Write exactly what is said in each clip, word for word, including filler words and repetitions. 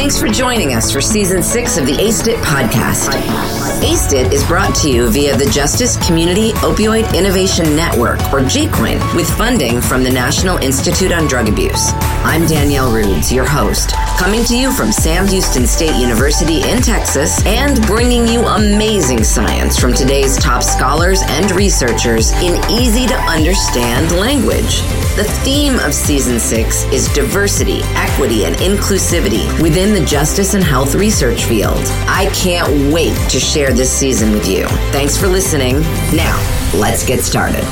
Thanks for joining us for Season six of the A S T I T podcast. A S T I T is brought to you via the Justice Community Opioid Innovation Network, or J COIN, with funding from the National Institute on Drug Abuse. I'm Danielle Rudes, your host, coming to you from Sam Houston State University in Texas and bringing you amazing science from today's top scholars and researchers in easy-to-understand language. The theme of Season six is diversity, equity, and inclusivity within the justice and health research field. I can't wait to share this season with you. Thanks for listening. Now, let's get started.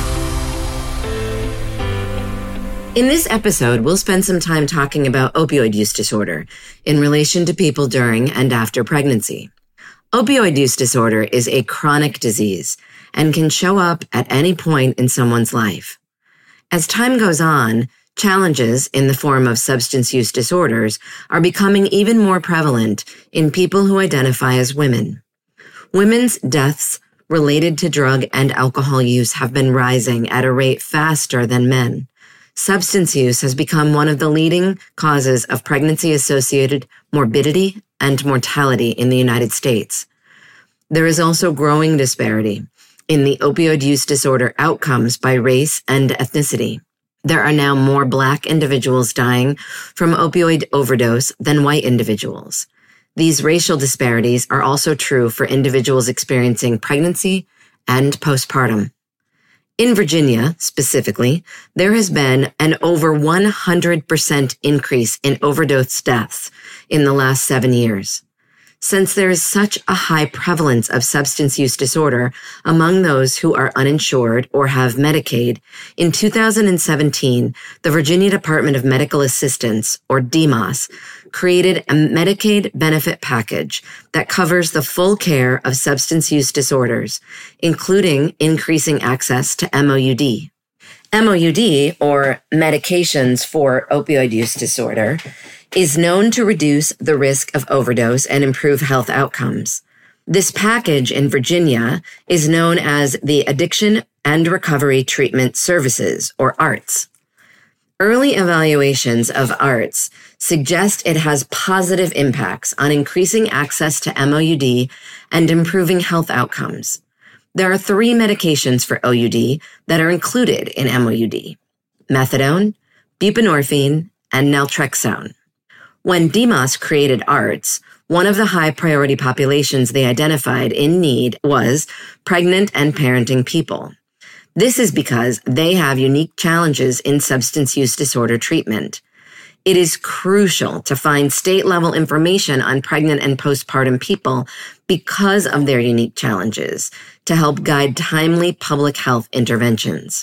In this episode, we'll spend some time talking about opioid use disorder in relation to people during and after pregnancy. Opioid use disorder is a chronic disease and can show up at any point in someone's life. As time goes on, challenges in the form of substance use disorders are becoming even more prevalent in people who identify as women. Women's deaths related to drug and alcohol use have been rising at a rate faster than men. Substance use has become one of the leading causes of pregnancy-associated morbidity and mortality in the United States. There is also growing disparity in the opioid use disorder outcomes by race and ethnicity. There are now more Black individuals dying from opioid overdose than white individuals. These racial disparities are also true for individuals experiencing pregnancy and postpartum. In Virginia, specifically, there has been an over one hundred percent increase in overdose deaths in the last seven years. Since there is such a high prevalence of substance use disorder among those who are uninsured or have Medicaid, in two thousand seventeen, the Virginia Department of Medical Assistance, or D M A S, created a Medicaid benefit package that covers the full care of substance use disorders, including increasing access to M O U D. M O U D, or Medications for Opioid Use Disorder, is known to reduce the risk of overdose and improve health outcomes. This package in Virginia is known as the Addiction and Recovery Treatment Services, or A R T S. Early evaluations of A R T S suggest it has positive impacts on increasing access to M O U D and improving health outcomes. There are three medications for O U D that are included in M O U D: methadone, buprenorphine, and naltrexone. When D M A S created A R T S, one of the high priority populations they identified in need was pregnant and parenting people. This is because they have unique challenges in substance use disorder treatment. It is crucial to find state-level information on pregnant and postpartum people because of their unique challenges to help guide timely public health interventions.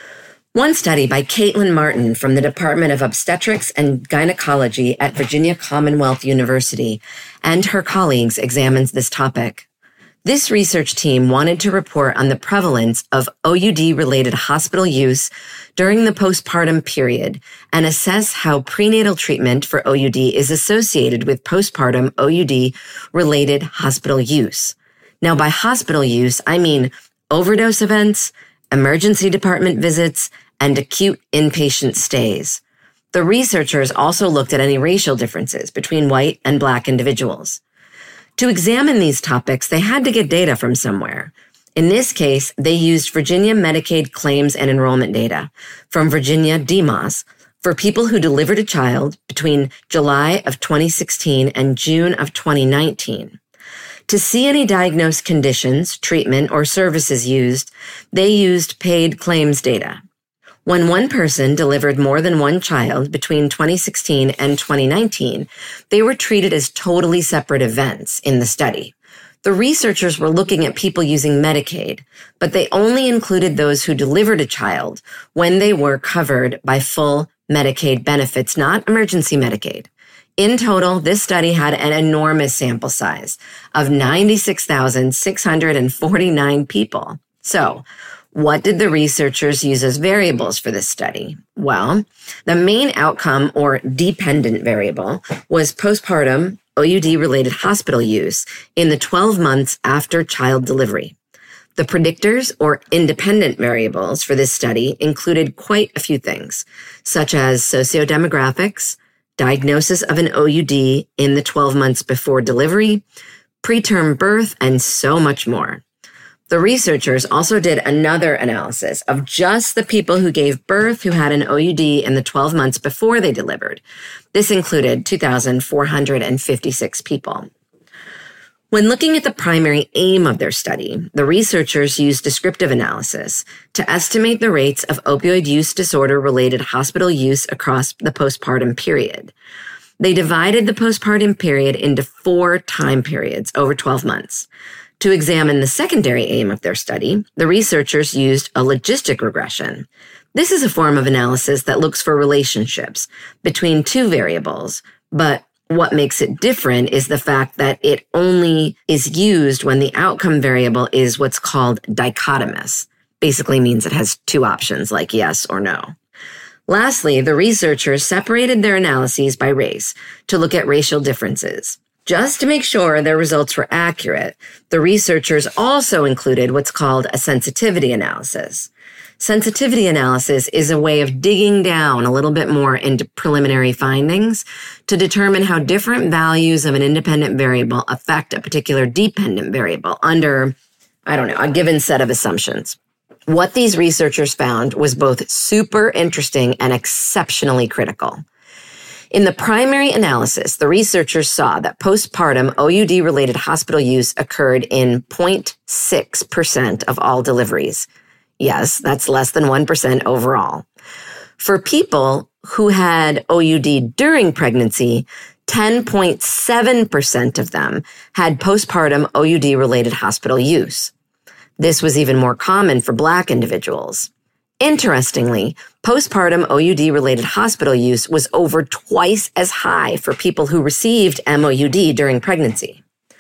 One study by Caitlin Martin from the Department of Obstetrics and Gynecology at Virginia Commonwealth University and her colleagues examines this topic. This research team wanted to report on the prevalence of O U D-related hospital use during the postpartum period and assess how prenatal treatment for O U D is associated with postpartum O U D-related hospital use. Now, by hospital use, I mean overdose events, emergency department visits, and acute inpatient stays. The researchers also looked at any racial differences between white and Black individuals. To examine these topics, they had to get data from somewhere. In this case, they used Virginia Medicaid claims and enrollment data from Virginia D M A S for people who delivered a child between July of twenty sixteen and June of twenty nineteen. To see any diagnosed conditions, treatment, or services used, they used paid claims data. When one person delivered more than one child between twenty sixteen and twenty nineteen, they were treated as totally separate events in the study. The researchers were looking at people using Medicaid, but they only included those who delivered a child when they were covered by full Medicaid benefits, not emergency Medicaid. In total, this study had an enormous sample size of ninety-six thousand six hundred forty-nine people. So, what did the researchers use as variables for this study? Well, the main outcome or dependent variable was postpartum O U D-related hospital use in the twelve months after child delivery. The predictors or independent variables for this study included quite a few things, such as sociodemographics, diagnosis of an O U D in the twelve months before delivery, preterm birth, and so much more. The researchers also did another analysis of just the people who gave birth who had an O U D in the twelve months before they delivered. This included two thousand four hundred fifty-six people. When looking at the primary aim of their study, the researchers used descriptive analysis to estimate the rates of opioid use disorder-related hospital use across the postpartum period. They divided the postpartum period into four time periods over twelve months. To examine the secondary aim of their study, the researchers used a logistic regression. This is a form of analysis that looks for relationships between two variables, but what makes it different is the fact that it only is used when the outcome variable is what's called dichotomous. Basically means it has two options like yes or no. Lastly, the researchers separated their analyses by race to look at racial differences. Just to make sure their results were accurate, the researchers also included what's called a sensitivity analysis. Sensitivity analysis is a way of digging down a little bit more into preliminary findings to determine how different values of an independent variable affect a particular dependent variable under, I don't know, a given set of assumptions. What these researchers found was both super interesting and exceptionally critical. In the primary analysis, the researchers saw that postpartum O U D-related hospital use occurred in zero point six percent of all deliveries. Yes, that's less than one percent overall. For people who had O U D during pregnancy, ten point seven percent of them had postpartum O U D-related hospital use. This was even more common for Black individuals. Interestingly, postpartum O U D-related hospital use was over twice as high for people who received M O U D during pregnancy.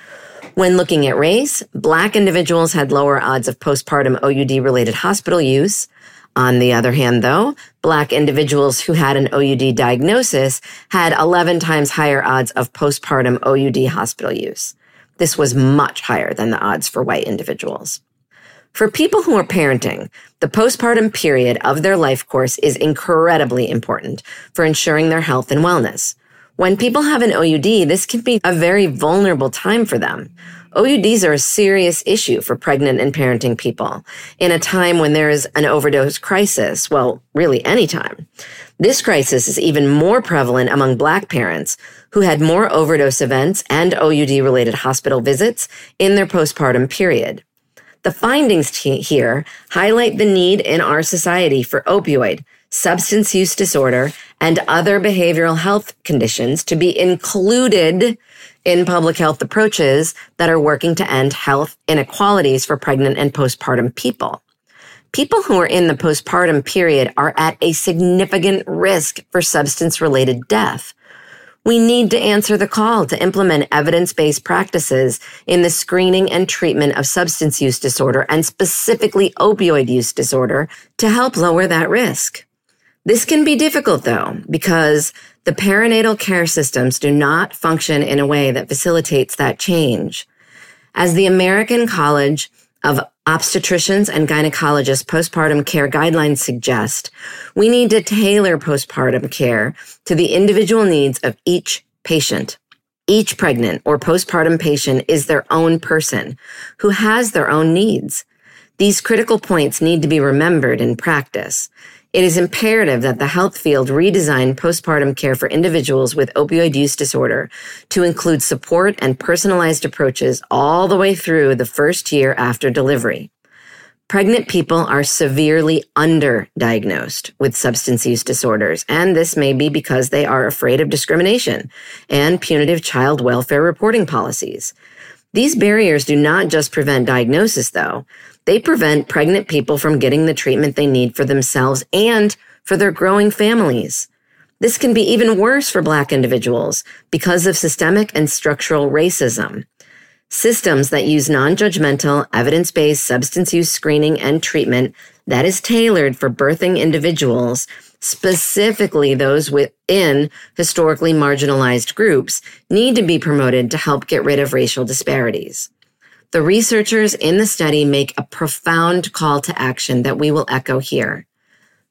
When looking at race, Black individuals had lower odds of postpartum O U D-related hospital use. On the other hand, though, Black individuals who had an O U D diagnosis had eleven times higher odds of postpartum O U D hospital use. This was much higher than the odds for white individuals. For people who are parenting, the postpartum period of their life course is incredibly important for ensuring their health and wellness. When people have an O U D, this can be a very vulnerable time for them. O U Ds are a serious issue for pregnant and parenting people in a time when there is an overdose crisis, well, really any time. This crisis is even more prevalent among Black parents who had more overdose events and O U D-related hospital visits in their postpartum period. The findings t- here highlight the need in our society for opioid, substance use disorder, and other behavioral health conditions to be included in public health approaches that are working to end health inequalities for pregnant and postpartum people. People who are in the postpartum period are at a significant risk for substance-related death. We need to answer the call to implement evidence-based practices in the screening and treatment of substance use disorder and specifically opioid use disorder to help lower that risk. This can be difficult, though, because the perinatal care systems do not function in a way that facilitates that change. As the American College of Obstetricians and Gynecologists postpartum care guidelines suggest, we need to tailor postpartum care to the individual needs of each patient. Each pregnant or postpartum patient is their own person who has their own needs. These critical points need to be remembered in practice. It is imperative that the health field redesign postpartum care for individuals with opioid use disorder to include support and personalized approaches all the way through the first year after delivery. Pregnant people are severely underdiagnosed with substance use disorders, and this may be because they are afraid of discrimination and punitive child welfare reporting policies. These barriers do not just prevent diagnosis, though. They prevent pregnant people from getting the treatment they need for themselves and for their growing families. This can be even worse for Black individuals because of systemic and structural racism. Systems that use non-judgmental, evidence-based substance use screening and treatment that is tailored for birthing individuals, specifically those within historically marginalized groups, need to be promoted to help get rid of racial disparities. The researchers in the study make a profound call to action that we will echo here.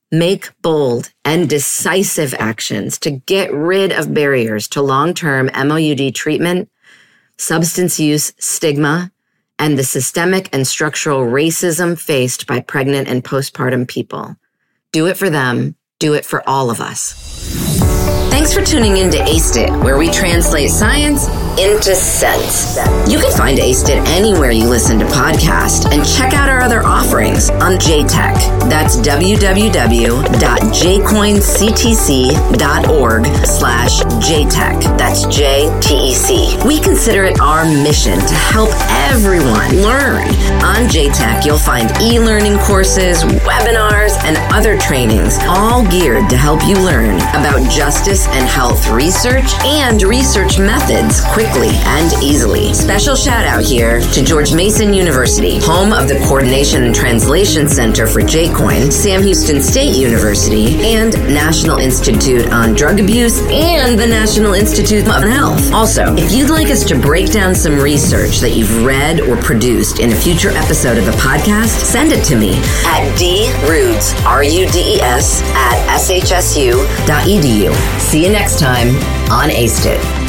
Make bold and decisive actions to get rid of barriers to long-term M O U D treatment, substance use stigma, and the systemic and structural racism faced by pregnant and postpartum people. Do it for them. Do it for all of us. Thanks for tuning in to Aced It, where we translate science into sense. You can find Aced It anywhere you listen to podcasts and check out our other offerings on J TEC. That's www.jcoinctc.org slash JTEC. That's J T E C. We consider it our mission to help everyone learn. On J TEC, you'll find e-learning courses, webinars, and other trainings, all geared to help you learn about justice and health research and research methods quickly and easily. Special shout out here to George Mason University, home of the Coordination and Translation Center for J-Coin, Sam Houston State University, and National Institute on Drug Abuse, and the National Institute of Health. Also, if you'd like us to break down some research that you've read or produced in a future episode of the podcast, send it to me at drudes, R U D E S, at S H S U dot E D U. See you next time on Aced It.